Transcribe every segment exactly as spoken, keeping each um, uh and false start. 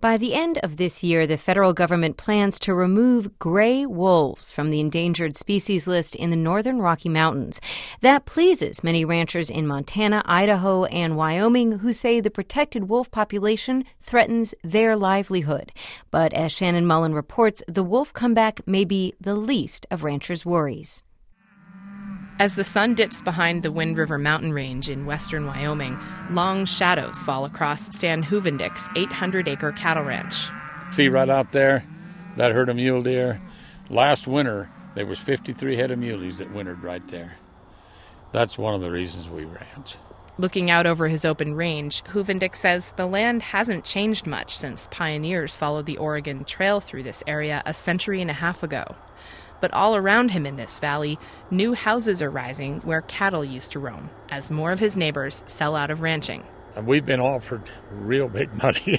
By the end of this year, the federal government plans to remove gray wolves from the endangered species list in the northern Rocky Mountains. That pleases many ranchers in Montana, Idaho, and Wyoming who say the protected wolf population threatens their livelihood. But as Shannon Mullen reports, the wolf comeback may be the least of ranchers' worries. As the sun dips behind the Wind River mountain range in western Wyoming, long shadows fall across Stan Hoevendick's eight hundred acre cattle ranch. See right out there, that herd of mule deer? Last winter, there was fifty-three head of muleys that wintered right there. That's one of the reasons we ranch. Looking out over his open range, Hoevendick says the land hasn't changed much since pioneers followed the Oregon Trail through this area a century and a half ago. But all around him in this valley, new houses are rising where cattle used to roam, as more of his neighbors sell out of ranching. And we've been offered real big money.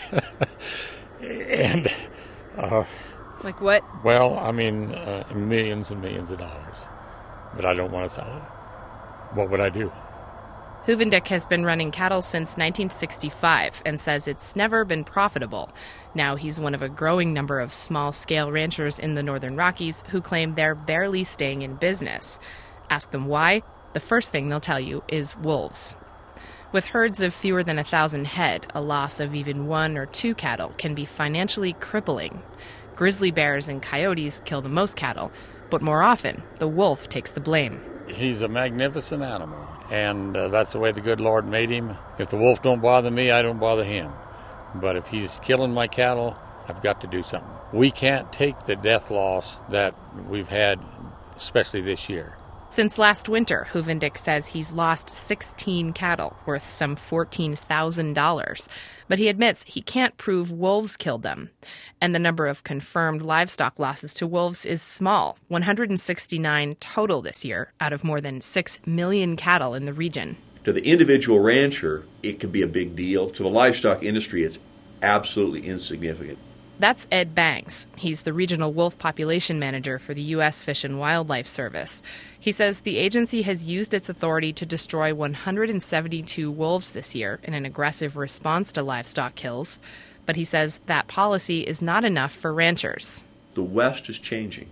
and, uh, Like what? Well, I mean, uh, millions and millions of dollars. But I don't want to sell it. What would I do? Hoevendick has been running cattle since nineteen sixty-five and says it's never been profitable. Now he's one of a growing number of small-scale ranchers in the Northern Rockies who claim they're barely staying in business. Ask them why, the first thing they'll tell you is wolves. With herds of fewer than a thousand head, a loss of even one or two cattle can be financially crippling. Grizzly bears and coyotes kill the most cattle, but more often, the wolf takes the blame. He's a magnificent animal, and uh, that's the way the good Lord made him. If the wolf don't bother me, I don't bother him. But if he's killing my cattle, I've got to do something. We can't take the death loss that we've had, especially this year. Since last winter, Hoevendick says he's lost sixteen cattle, worth some fourteen thousand dollars. But he admits he can't prove wolves killed them. And the number of confirmed livestock losses to wolves is small, one hundred sixty-nine total this year, out of more than six million cattle in the region. To the individual rancher, it could be a big deal. To the livestock industry, it's absolutely insignificant. That's Ed Banks. He's the regional wolf population manager for the U S Fish and Wildlife Service. He says the agency has used its authority to destroy one hundred seventy-two wolves this year in an aggressive response to livestock kills. But he says that policy is not enough for ranchers. The West is changing.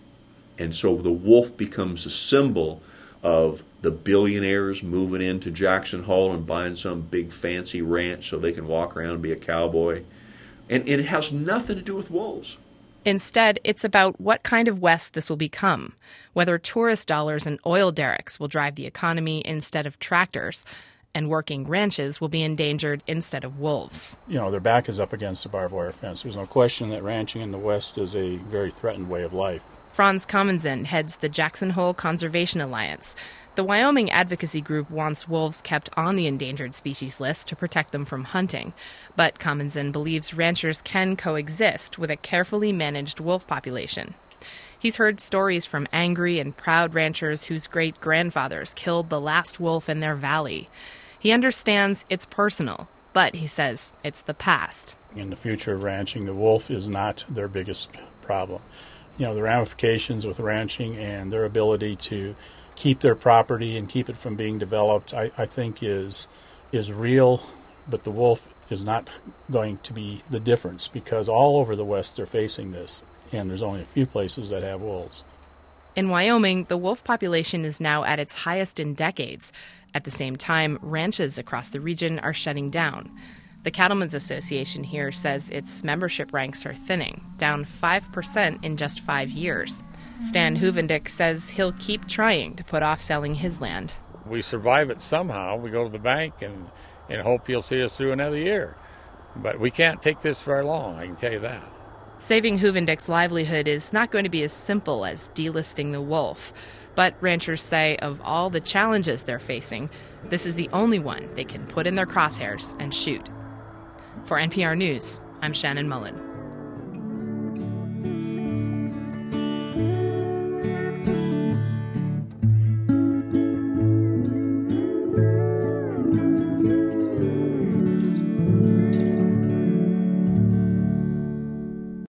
And so the wolf becomes a symbol of the billionaires moving into Jackson Hole and buying some big fancy ranch so they can walk around and be a cowboy. And it has nothing to do with wolves. Instead, it's about what kind of West this will become, whether tourist dollars and oil derricks will drive the economy instead of tractors, and working ranches will be endangered instead of wolves. You know, their back is up against the barbed wire fence. There's no question that ranching in the West is a very threatened way of life. Franz Commensen heads the Jackson Hole Conservation Alliance. The Wyoming advocacy group wants wolves kept on the endangered species list to protect them from hunting. But Commensen believes ranchers can coexist with a carefully managed wolf population. He's heard stories from angry and proud ranchers whose great-grandfathers killed the last wolf in their valley. He understands it's personal, but he says it's the past. In the future of ranching, the wolf is not their biggest problem. You know, the ramifications with ranching and their ability to keep their property and keep it from being developed, I, I think is is real, but the wolf is not going to be the difference because all over the West they're facing this, and there's only a few places that have wolves. In Wyoming, the wolf population is now at its highest in decades. At the same time, ranches across the region are shutting down. The Cattlemen's Association here says its membership ranks are thinning, down five percent in just five years. Stan Hoevendick says he'll keep trying to put off selling his land. We survive it somehow. We go to the bank and, and hope he'll see us through another year. But we can't take this very long, I can tell you that. Saving Hoevendick's livelihood is not going to be as simple as delisting the wolf. But ranchers say of all the challenges they're facing, this is the only one they can put in their crosshairs and shoot. For N P R News, I'm Shannon Mullen.